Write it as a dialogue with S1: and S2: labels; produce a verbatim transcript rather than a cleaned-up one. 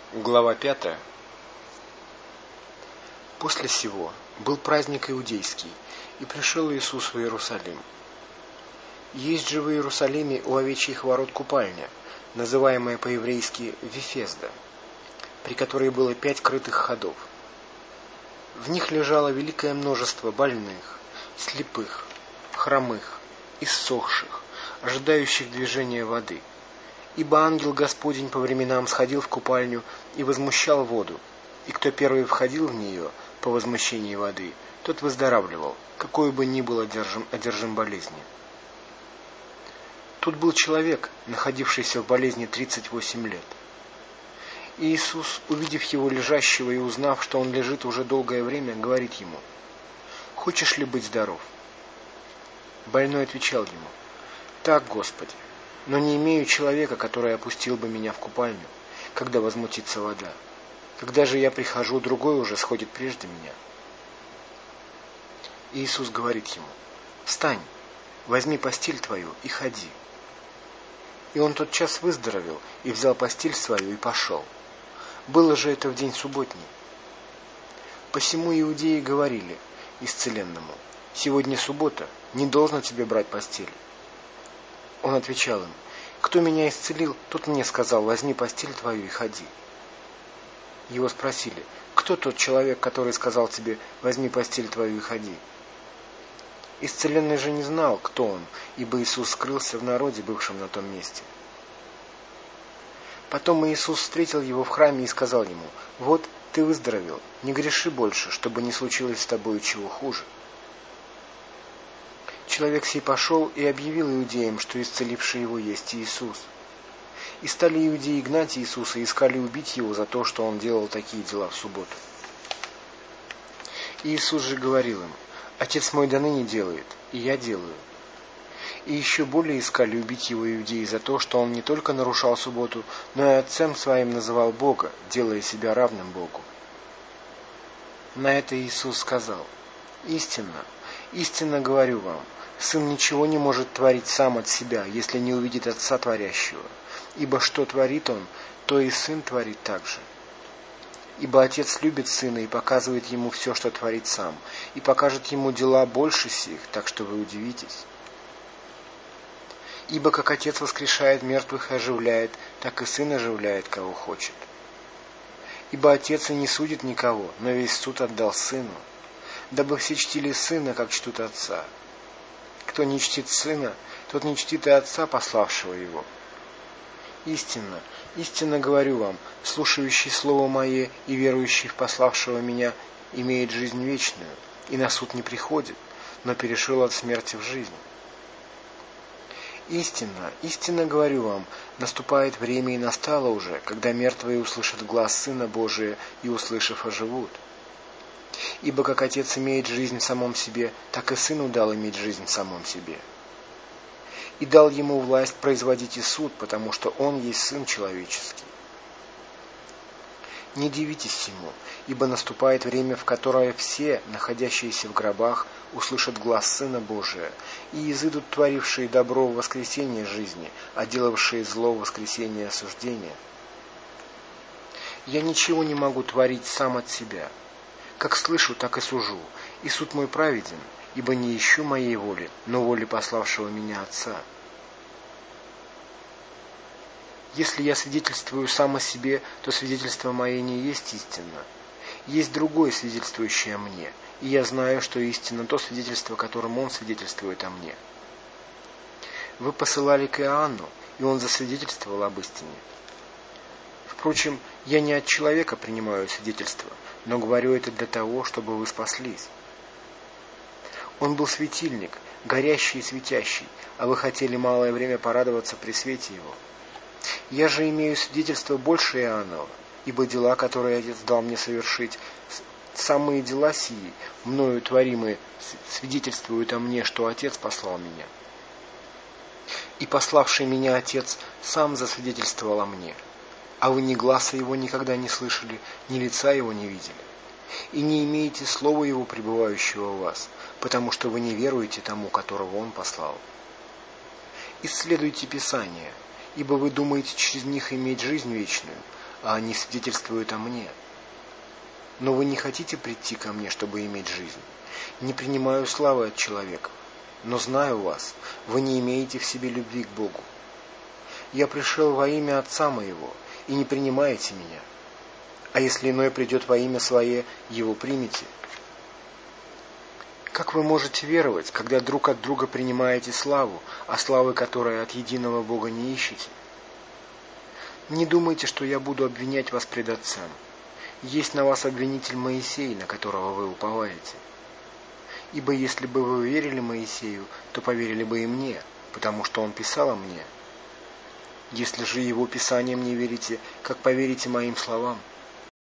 S1: Глава пятая. После сего был праздник иудейский, и пришел Иисус в Иерусалим. Есть же в Иерусалиме у овечьих ворот купальня, называемая по-еврейски Вифезда, при которой было пять крытых ходов. В них лежало великое множество больных, слепых, хромых, иссохших, ожидающих движения воды. Ибо ангел Господень по временам сходил в купальню и возмущал воду, и кто первый входил в нее по возмущении воды, тот выздоравливал, какой бы ни был одержим, одержим болезнью. Тут был человек, находившийся в болезни тридцать восемь лет. И Иисус, увидев его лежащего и узнав, что он лежит уже долгое время, говорит ему: «Хочешь ли быть здоров?» Больной отвечал ему: «Так, Господи, но не имею человека, который опустил бы меня в купальню, когда возмутится вода. Когда же я прихожу, другой уже сходит прежде меня». И Иисус говорит ему: «Встань, возьми постель твою и ходи». И он тотчас выздоровел, и взял постель свою и пошел. Было же это в день субботний. Посему иудеи говорили исцеленному: «Сегодня суббота, не должно тебе брать постель». Он отвечал им: «Кто меня исцелил, тот мне сказал: возьми постель твою и ходи». Его спросили: «Кто тот человек, который сказал тебе: возьми постель твою и ходи?» Исцеленный же не знал, кто он, ибо Иисус скрылся в народе, бывшем на том месте. Потом Иисус встретил его в храме и сказал ему: «Вот ты выздоровел, не греши больше, чтобы не случилось с тобою чего хуже». Человек сей пошел и объявил иудеям, что исцеливший его есть Иисус. И стали иудеи гнать Иисуса и искали убить его за то, что он делал такие дела в субботу. Иисус же говорил им: «Отец мой доныне делает, и я делаю». И еще более искали убить его иудеи за то, что он не только нарушал субботу, но и отцем своим называл Бога, делая себя равным Богу. На это Иисус сказал: «Истинно, истинно говорю вам, Сын ничего не может творить сам от себя, если не увидит Отца творящего. Ибо что творит Он, то и Сын творит также. Ибо Отец любит Сына и показывает Ему все, что творит Сам, и покажет Ему дела больше сих, так что вы удивитесь. Ибо как Отец воскрешает мертвых и оживляет, так и Сын оживляет, кого хочет. Ибо Отец и не судит никого, но весь суд отдал Сыну, дабы все чтили Сына, как чтут Отца. Кто не чтит Сына, тот не чтит и Отца, пославшего Его. Истинно, истинно говорю вам, слушающий Слово Мое и верующий в пославшего Меня имеет жизнь вечную, и на суд не приходит, но перешел от смерти в жизнь. Истинно, истинно говорю вам, наступает время и настало уже, когда мертвые услышат глас Сына Божия и, услышав, оживут. Ибо как Отец имеет жизнь в самом себе, так и Сыну дал иметь жизнь в самом себе. И дал Ему власть производить и суд, потому что Он есть Сын человеческий. Не дивитесь всему, ибо наступает время, в которое все, находящиеся в гробах, услышат глас Сына Божия, и изыдут творившие добро в воскресение жизни, а делавшие зло в воскресение осуждения. Я ничего не могу творить сам от себя. Как слышу, так и сужу, и суд мой праведен, ибо не ищу моей воли, но воли пославшего меня Отца. Если я свидетельствую сам о себе, то свидетельство мое не есть истинно. Есть другое свидетельствующее о мне, и я знаю, что истинно то свидетельство, которым он свидетельствует о мне. Вы посылали к Иоанну, и он засвидетельствовал об истине. Впрочем, я не от человека принимаю свидетельство, но говорю это для того, чтобы вы спаслись. Он был светильник, горящий и светящий, а вы хотели малое время порадоваться при свете его. Я же имею свидетельство больше Иоаннова, ибо дела, которые Отец дал мне совершить, самые дела сии, мною творимые, свидетельствуют о мне, что Отец послал меня. И пославший меня Отец сам засвидетельствовал о мне. А вы ни гласа Его никогда не слышали, ни лица Его не видели. И не имеете слова Его, пребывающего у вас, потому что вы не веруете тому, которого Он послал. Исследуйте Писания, ибо вы думаете через них иметь жизнь вечную, а они свидетельствуют о мне. Но вы не хотите прийти ко мне, чтобы иметь жизнь. Не принимаю славы от человека, но знаю вас, вы не имеете в себе любви к Богу. Я пришел во имя Отца моего, и не принимаете меня. А если иной придет во имя свое, его примите. Как вы можете веровать, когда друг от друга принимаете славу, а славы, которой от единого Бога не ищете? Не думайте, что я буду обвинять вас пред Отцем. Есть на вас обвинитель Моисей, на которого вы уповаете. Ибо если бы вы верили Моисею, то поверили бы и мне, потому что он писал о мне. Если же его писаниям не верите, как поверите моим словам?